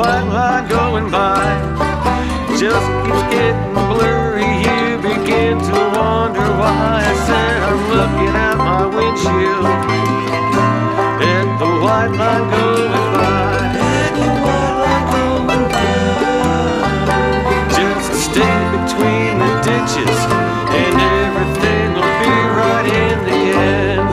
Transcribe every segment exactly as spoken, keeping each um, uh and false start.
white line going by just keeps getting blurry. You begin to wonder why. I said I'm looking out my windshield at the white line going by. At the white line going by. Just stay between the ditches and everything will be right in the end.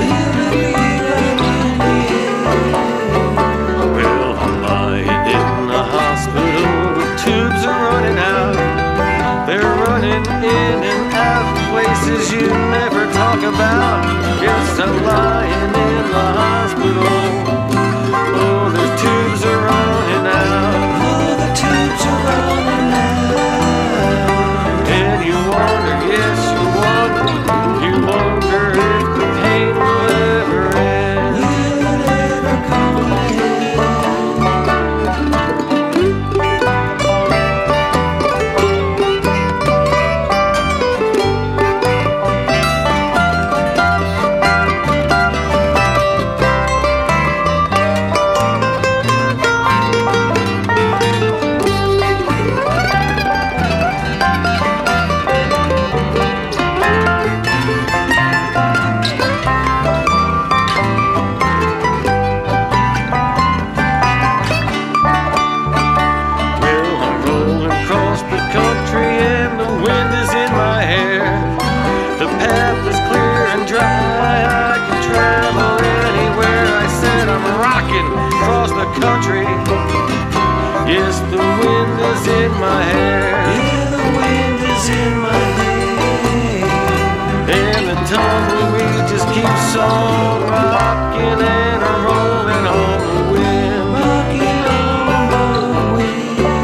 Well, I'm lying in the hospital. The tubes are running out. They're running in and out of places you never talk about. Yes, I'm lying in the hospital. Oh, the tubes are running out. Oh, the tubes are running out. And you wonder, yes, you wonder, you wonder if the pain will ever end. Will it ever come to an end? Country. Yes, the wind is in my hair. Yeah, the wind is in my hair. And the tumbleweed just keeps on rocking and rolling on the wind. Rocking on the wind.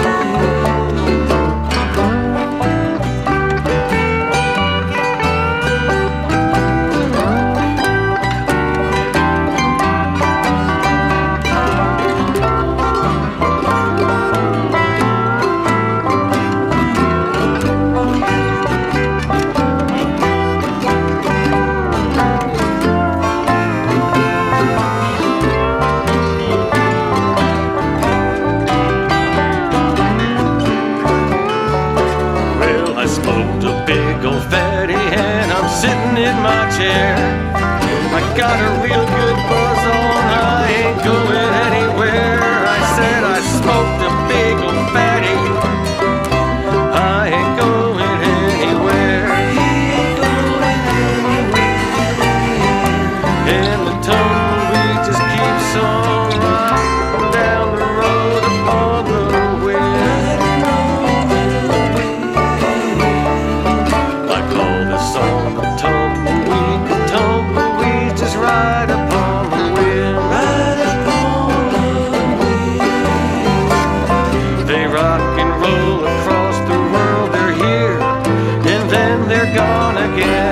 Sitting in my chair, I got a real good buzz on. I ain't going anywhere. I said I smoked a big old fatty. I ain't going anywhere. He ain't going anywhere. And the tumbleweed just keeps on rocking down the road upon the wind. I call this song tumbleweed, the tumbleweed just ride upon the wind. Ride upon the wind. They rock and roll across the world. They're here and then they're gone again.